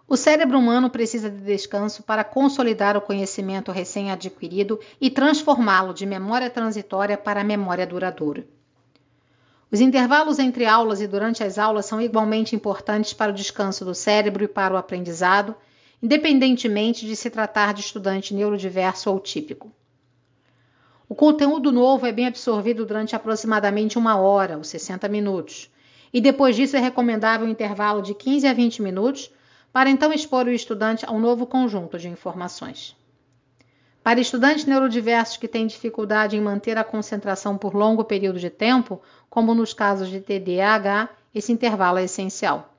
O cérebro humano precisa de descanso para consolidar o conhecimento recém-adquirido e transformá-lo de memória transitória para memória duradoura. Os intervalos entre aulas e durante as aulas são igualmente importantes para o descanso do cérebro e para o aprendizado, independentemente de se tratar de estudante neurodiverso ou típico. O conteúdo novo é bem absorvido durante aproximadamente 1 hora, ou 60 minutos, e depois disso é recomendável um intervalo de 15 a 20 minutos para então expor o estudante a um novo conjunto de informações. Para estudantes neurodiversos que têm dificuldade em manter a concentração por longo período de tempo, como nos casos de TDAH, esse intervalo é essencial.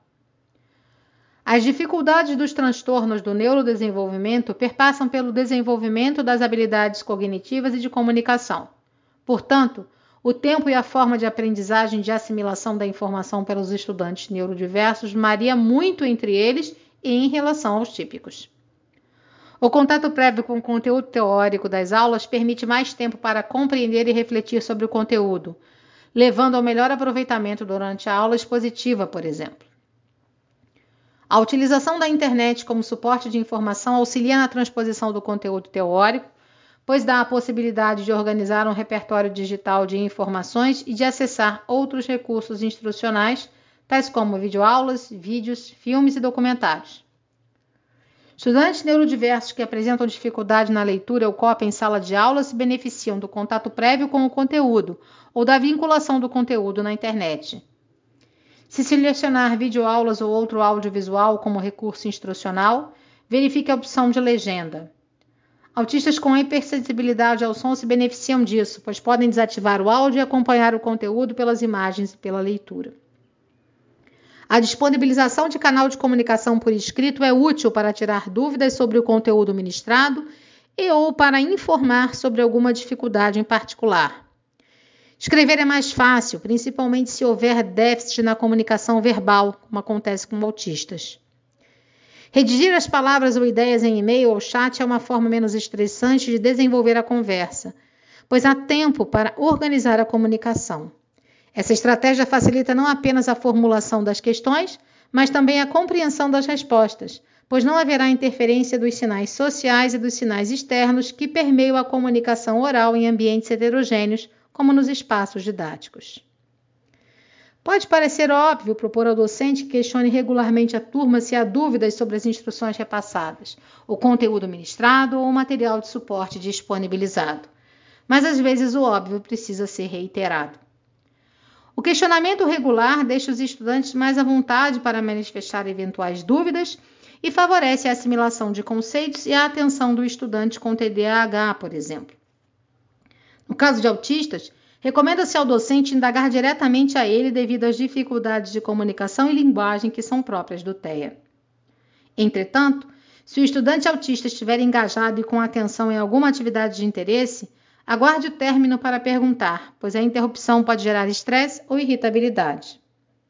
As dificuldades dos transtornos do neurodesenvolvimento perpassam pelo desenvolvimento das habilidades cognitivas e de comunicação. Portanto, o tempo e a forma de aprendizagem e de assimilação da informação pelos estudantes neurodiversos varia muito entre eles e em relação aos típicos. O contato prévio com o conteúdo teórico das aulas permite mais tempo para compreender e refletir sobre o conteúdo, levando ao melhor aproveitamento durante a aula expositiva, por exemplo. A utilização da internet como suporte de informação auxilia na transposição do conteúdo teórico, pois dá a possibilidade de organizar um repertório digital de informações e de acessar outros recursos instrucionais, tais como videoaulas, vídeos, filmes e documentários. Estudantes neurodiversos que apresentam dificuldade na leitura ou cópia em sala de aula se beneficiam do contato prévio com o conteúdo ou da vinculação do conteúdo na internet. Se selecionar videoaulas ou outro audiovisual como recurso instrucional, verifique a opção de legenda. Autistas com hipersensibilidade ao som se beneficiam disso, pois podem desativar o áudio e acompanhar o conteúdo pelas imagens e pela leitura. A disponibilização de canal de comunicação por escrito é útil para tirar dúvidas sobre o conteúdo ministrado e ou para informar sobre alguma dificuldade em particular. Escrever é mais fácil, principalmente se houver déficit na comunicação verbal, como acontece com autistas. Redigir as palavras ou ideias em e-mail ou chat é uma forma menos estressante de desenvolver a conversa, pois há tempo para organizar a comunicação. Essa estratégia facilita não apenas a formulação das questões, mas também a compreensão das respostas, pois não haverá interferência dos sinais sociais e dos sinais externos que permeiam a comunicação oral em ambientes heterogêneos, como nos espaços didáticos. Pode parecer óbvio propor ao docente que questione regularmente a turma se há dúvidas sobre as instruções repassadas, o conteúdo ministrado ou o material de suporte disponibilizado. Mas às vezes o óbvio precisa ser reiterado. O questionamento regular deixa os estudantes mais à vontade para manifestar eventuais dúvidas e favorece a assimilação de conceitos e a atenção do estudante com TDAH, por exemplo. No caso de autistas, recomenda-se ao docente indagar diretamente a ele devido às dificuldades de comunicação e linguagem que são próprias do TEA. Entretanto, se o estudante autista estiver engajado e com atenção em alguma atividade de interesse, aguarde o término para perguntar, pois a interrupção pode gerar estresse ou irritabilidade.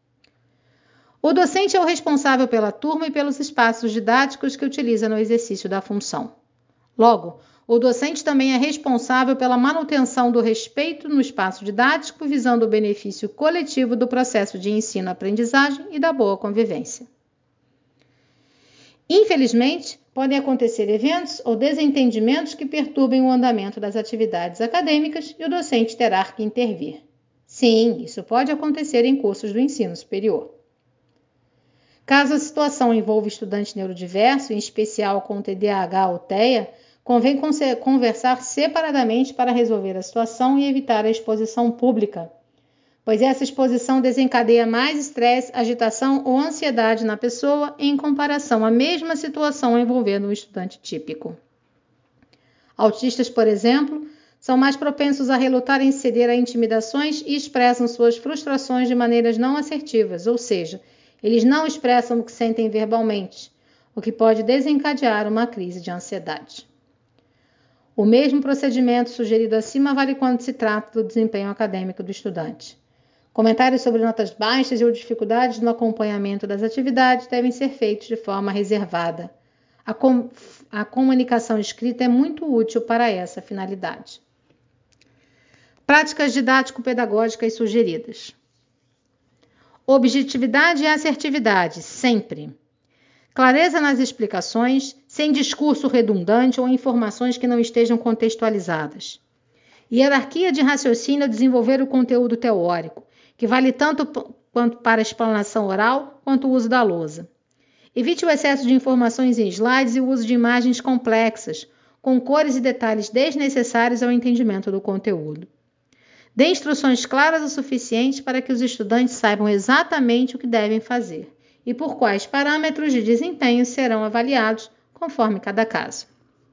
O docente é o responsável pela turma e pelos espaços didáticos que utiliza no exercício da função. Logo, o docente também é responsável pela manutenção do respeito no espaço didático, visando o benefício coletivo do processo de ensino-aprendizagem e da boa convivência. Infelizmente, podem acontecer eventos ou desentendimentos que perturbem o andamento das atividades acadêmicas e o docente terá que intervir. Sim, isso pode acontecer em cursos do ensino superior. Caso a situação envolva estudante neurodiverso, em especial com TDAH ou TEA, convém conversar separadamente para resolver a situação e evitar a exposição pública, pois essa exposição desencadeia mais estresse, agitação ou ansiedade na pessoa em comparação à mesma situação envolvendo um estudante típico. Autistas, por exemplo, são mais propensos a relutar em ceder a intimidações e expressam suas frustrações de maneiras não assertivas, ou seja, eles não expressam o que sentem verbalmente, o que pode desencadear uma crise de ansiedade. O mesmo procedimento sugerido acima vale quando se trata do desempenho acadêmico do estudante. Comentários sobre notas baixas ou dificuldades no acompanhamento das atividades devem ser feitos de forma reservada. A comunicação escrita é muito útil para essa finalidade. Práticas didático-pedagógicas sugeridas. Objetividade e assertividade, sempre. Clareza nas explicações, sem discurso redundante ou informações que não estejam contextualizadas. Hierarquia de raciocínio ao desenvolver o conteúdo teórico, que vale tanto quanto para a explanação oral quanto o uso da lousa. Evite o excesso de informações em slides e o uso de imagens complexas, com cores e detalhes desnecessários ao entendimento do conteúdo. Dê instruções claras o suficiente para que os estudantes saibam exatamente o que devem fazer e por quais parâmetros de desempenho serão avaliados conforme cada caso.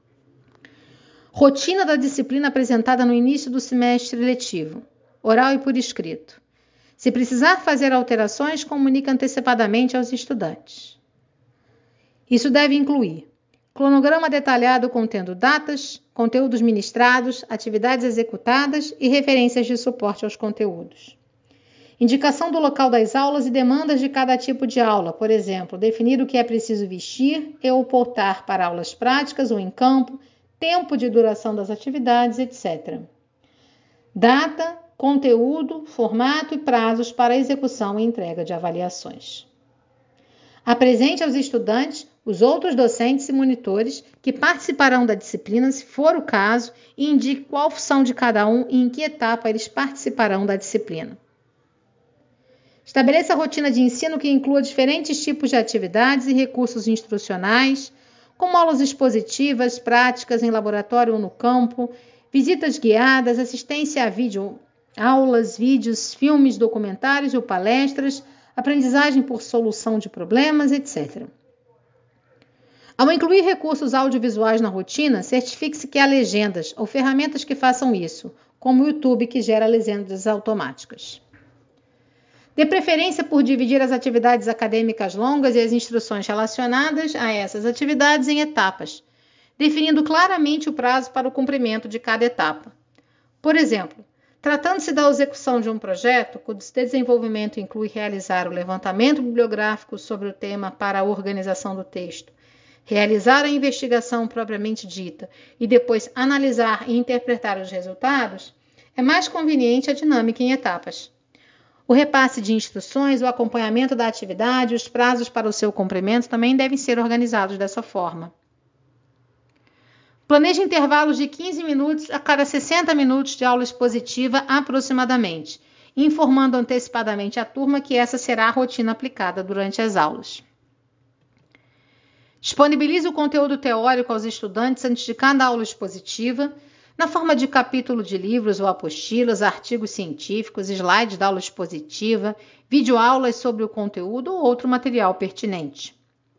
Rotina da disciplina apresentada no início do semestre letivo, oral e por escrito. Se precisar fazer alterações, comunique antecipadamente aos estudantes. Isso deve incluir cronograma detalhado contendo datas, conteúdos ministrados, atividades executadas e referências de suporte aos conteúdos. Indicação do local das aulas e demandas de cada tipo de aula, por exemplo, definir o que é preciso vestir e ou portar para aulas práticas ou em campo, tempo de duração das atividades, etc. Data, conteúdo, formato e prazos para a execução e entrega de avaliações. Apresente aos estudantes os outros docentes e monitores que participarão da disciplina, se for o caso, e indique qual função de cada um e em que etapa eles participarão da disciplina. Estabeleça a rotina de ensino que inclua diferentes tipos de atividades e recursos instrucionais, como aulas expositivas, práticas em laboratório ou no campo, visitas guiadas, assistência a vídeo, aulas, vídeos, filmes, documentários ou palestras, aprendizagem por solução de problemas, etc. Ao incluir recursos audiovisuais na rotina, certifique-se que há legendas ou ferramentas que façam isso, como o YouTube, que gera legendas automáticas. Dê preferência por dividir as atividades acadêmicas longas e as instruções relacionadas a essas atividades em etapas, definindo claramente o prazo para o cumprimento de cada etapa. Por exemplo, tratando-se da execução de um projeto, cujo desenvolvimento inclui realizar o levantamento bibliográfico sobre o tema para a organização do texto, realizar a investigação propriamente dita e depois analisar e interpretar os resultados, é mais conveniente a dinâmica em etapas. O repasse de instruções, o acompanhamento da atividade, os prazos para o seu cumprimento também devem ser organizados dessa forma. Planeje intervalos de 15 minutos a cada 60 minutos de aula expositiva aproximadamente, informando antecipadamente a turma que essa será a rotina aplicada durante as aulas. Disponibilize o conteúdo teórico aos estudantes antes de cada aula expositiva, na forma de capítulo de livros ou apostilas, artigos científicos, slides da aula expositiva, videoaulas sobre o conteúdo ou outro material pertinente.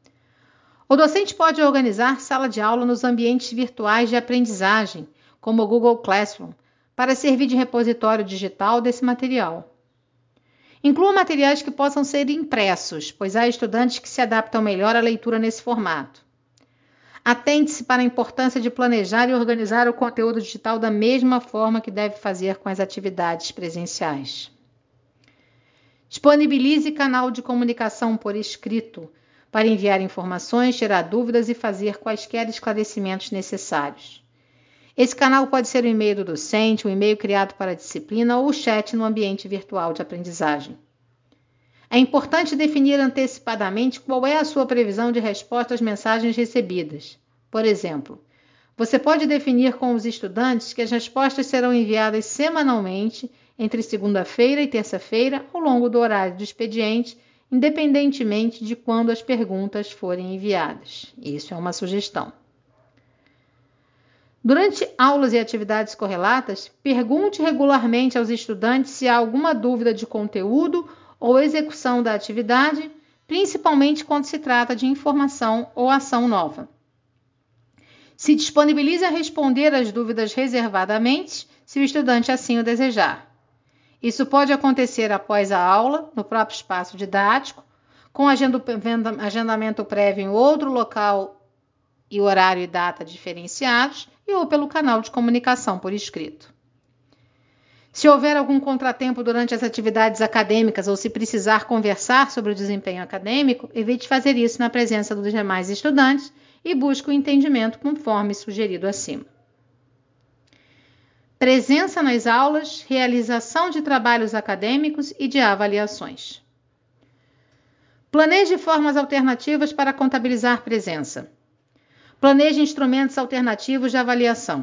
O docente pode organizar sala de aula nos ambientes virtuais de aprendizagem, como o Google Classroom, para servir de repositório digital desse material. Inclua materiais que possam ser impressos, pois há estudantes que se adaptam melhor à leitura nesse formato. Atente-se para a importância de planejar e organizar o conteúdo digital da mesma forma que deve fazer com as atividades presenciais. Disponibilize canal de comunicação por escrito para enviar informações, tirar dúvidas e fazer quaisquer esclarecimentos necessários. Esse canal pode ser o e-mail do docente, um e-mail criado para a disciplina ou o chat no ambiente virtual de aprendizagem. É importante definir antecipadamente qual é a sua previsão de resposta às mensagens recebidas. Por exemplo, você pode definir com os estudantes que as respostas serão enviadas semanalmente entre segunda-feira e terça-feira ao longo do horário do expediente, independentemente de quando as perguntas forem enviadas. Isso é uma sugestão. Durante aulas e atividades correlatas, pergunte regularmente aos estudantes se há alguma dúvida de conteúdo ou execução da atividade, principalmente quando se trata de informação ou ação nova. Se disponibilize a responder às dúvidas reservadamente, se o estudante assim o desejar. Isso pode acontecer após a aula, no próprio espaço didático, com agendamento prévio em outro local e horário e data diferenciados, e ou pelo canal de comunicação por escrito. Se houver algum contratempo durante as atividades acadêmicas ou se precisar conversar sobre o desempenho acadêmico, evite fazer isso na presença dos demais estudantes e busque o entendimento conforme sugerido acima. Presença nas aulas, realização de trabalhos acadêmicos e de avaliações. Planeje formas alternativas para contabilizar presença. Planeje instrumentos alternativos de avaliação.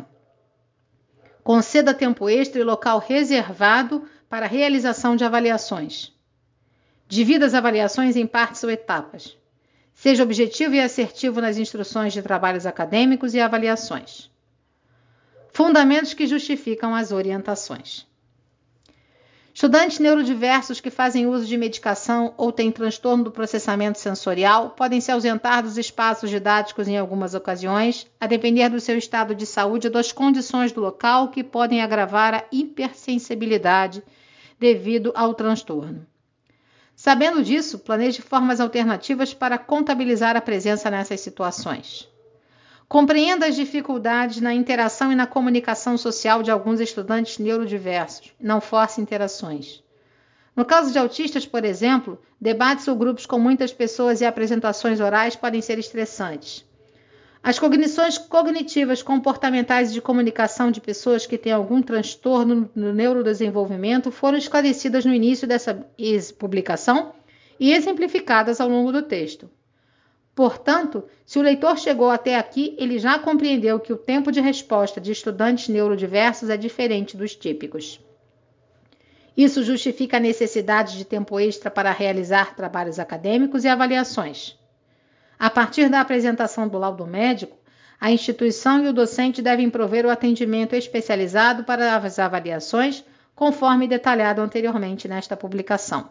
Conceda tempo extra e local reservado para a realização de avaliações. Divida as avaliações em partes ou etapas. Seja objetivo e assertivo nas instruções de trabalhos acadêmicos e avaliações. Fundamentos que justificam as orientações. Estudantes neurodiversos que fazem uso de medicação ou têm transtorno do processamento sensorial podem se ausentar dos espaços didáticos em algumas ocasiões, a depender do seu estado de saúde ou das condições do local que podem agravar a hipersensibilidade devido ao transtorno. Sabendo disso, planeje formas alternativas para contabilizar a presença nessas situações. Compreenda as dificuldades na interação e na comunicação social de alguns estudantes neurodiversos. Não force interações. No caso de autistas, por exemplo, debates ou grupos com muitas pessoas e apresentações orais podem ser estressantes. As cognições cognitivas, comportamentais e de comunicação de pessoas que têm algum transtorno no neurodesenvolvimento foram esclarecidas no início dessa publicação e exemplificadas ao longo do texto. Portanto, se o leitor chegou até aqui, ele já compreendeu que o tempo de resposta de estudantes neurodiversos é diferente dos típicos. Isso justifica a necessidade de tempo extra para realizar trabalhos acadêmicos e avaliações. A partir da apresentação do laudo médico, a instituição e o docente devem prover o atendimento especializado para as avaliações, conforme detalhado anteriormente nesta publicação.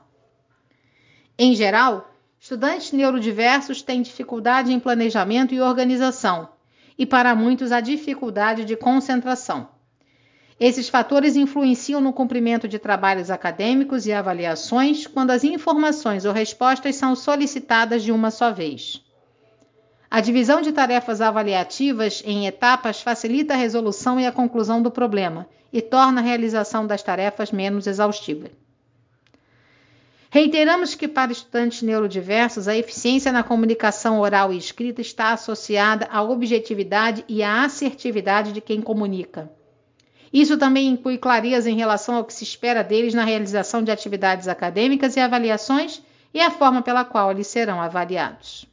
Em geral, estudantes neurodiversos têm dificuldade em planejamento e organização, e para muitos a dificuldade de concentração. Esses fatores influenciam no cumprimento de trabalhos acadêmicos e avaliações quando as informações ou respostas são solicitadas de uma só vez. A divisão de tarefas avaliativas em etapas facilita a resolução e a conclusão do problema e torna a realização das tarefas menos exaustiva. Reiteramos que para estudantes neurodiversos, a eficiência na comunicação oral e escrita está associada à objetividade e à assertividade de quem comunica. Isso também inclui clareza em relação ao que se espera deles na realização de atividades acadêmicas e avaliações e a forma pela qual eles serão avaliados.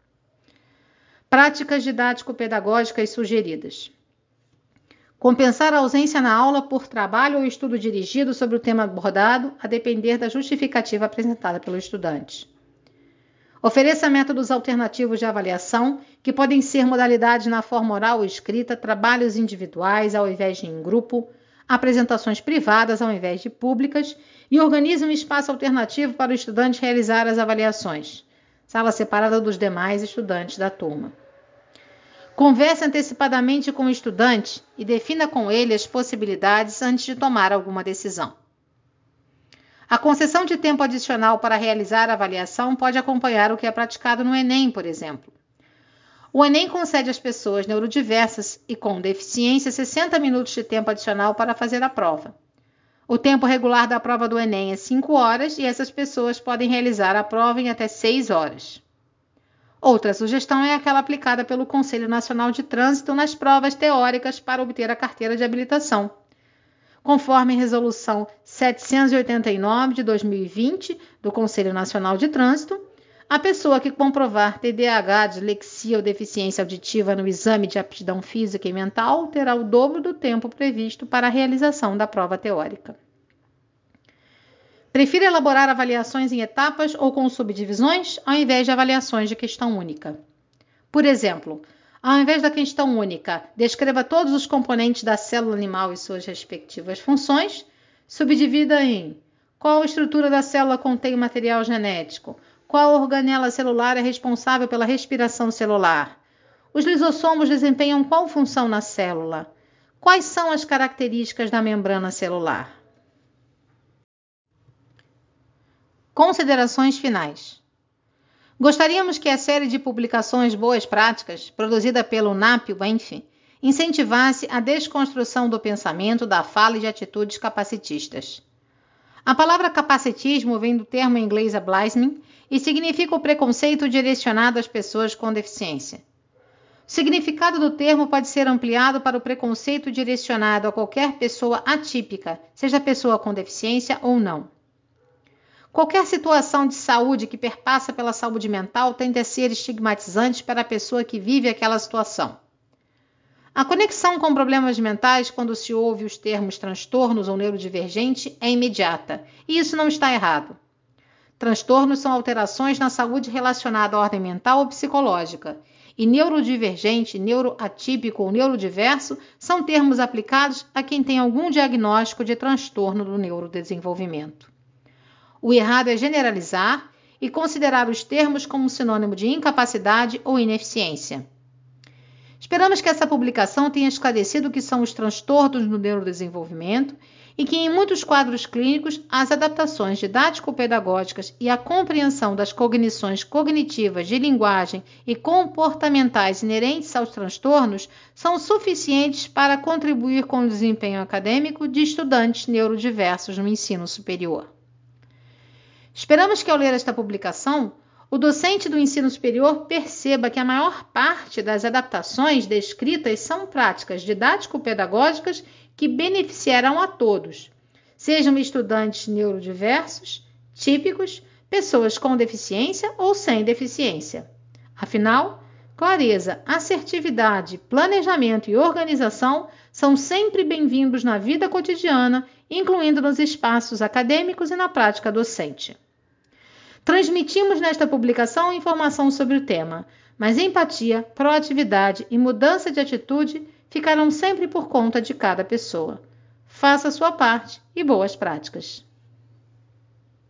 Práticas didático-pedagógicas sugeridas. Compensar a ausência na aula por trabalho ou estudo dirigido sobre o tema abordado, a depender da justificativa apresentada pelo estudante. Ofereça métodos alternativos de avaliação, que podem ser modalidades na forma oral ou escrita, trabalhos individuais ao invés de em grupo, apresentações privadas ao invés de públicas, e organize um espaço alternativo para o estudante realizar as avaliações, sala separada dos demais estudantes da turma. Converse antecipadamente com o estudante e defina com ele as possibilidades antes de tomar alguma decisão. A concessão de tempo adicional para realizar a avaliação pode acompanhar o que é praticado no Enem, por exemplo. O Enem concede às pessoas neurodiversas e com deficiência 60 minutos de tempo adicional para fazer a prova. O tempo regular da prova do Enem é 5 horas e essas pessoas podem realizar a prova em até 6 horas. Outra sugestão é aquela aplicada pelo Conselho Nacional de Trânsito nas provas teóricas para obter a carteira de habilitação. Conforme Resolução 789 de 2020 do Conselho Nacional de Trânsito, a pessoa que comprovar TDAH, dislexia ou deficiência auditiva no exame de aptidão física e mental terá o dobro do tempo previsto para a realização da prova teórica. Prefira elaborar avaliações em etapas ou com subdivisões, ao invés de avaliações de questão única. Por exemplo, ao invés da questão única, descreva todos os componentes da célula animal e suas respectivas funções, subdivida em: qual estrutura da célula contém o material genético? Qual organela celular é responsável pela respiração celular? Os lisossomos desempenham qual função na célula? Quais são as características da membrana celular? Considerações finais. Gostaríamos que a série de publicações Boas Práticas, produzida pelo NAP-UENF, incentivasse a desconstrução do pensamento, da fala e de atitudes capacitistas. A palavra capacitismo vem do termo inglês ableism e significa o preconceito direcionado às pessoas com deficiência. O significado do termo pode ser ampliado para o preconceito direcionado a qualquer pessoa atípica, seja pessoa com deficiência ou não. Qualquer situação de saúde que perpassa pela saúde mental tende a ser estigmatizante para a pessoa que vive aquela situação. A conexão com problemas mentais, quando se ouve os termos transtornos ou neurodivergente, é imediata, e isso não está errado. Transtornos são alterações na saúde relacionada à ordem mental ou psicológica, e neurodivergente, neuroatípico ou neurodiverso são termos aplicados a quem tem algum diagnóstico de transtorno do neurodesenvolvimento. O errado é generalizar e considerar os termos como sinônimo de incapacidade ou ineficiência. Esperamos que essa publicação tenha esclarecido o que são os transtornos no neurodesenvolvimento e que, em muitos quadros clínicos, as adaptações didático-pedagógicas e a compreensão das cognições cognitivas de linguagem e comportamentais inerentes aos transtornos são suficientes para contribuir com o desempenho acadêmico de estudantes neurodiversos no ensino superior. Esperamos que, ao ler esta publicação, o docente do ensino superior perceba que a maior parte das adaptações descritas são práticas didático-pedagógicas que beneficiarão a todos, sejam estudantes neurodiversos, típicos, pessoas com deficiência ou sem deficiência. Afinal, clareza, assertividade, planejamento e organização são sempre bem-vindos na vida cotidiana, incluindo nos espaços acadêmicos e na prática docente. Transmitimos nesta publicação informação sobre o tema, mas empatia, proatividade e mudança de atitude ficarão sempre por conta de cada pessoa. Faça a sua parte e boas práticas!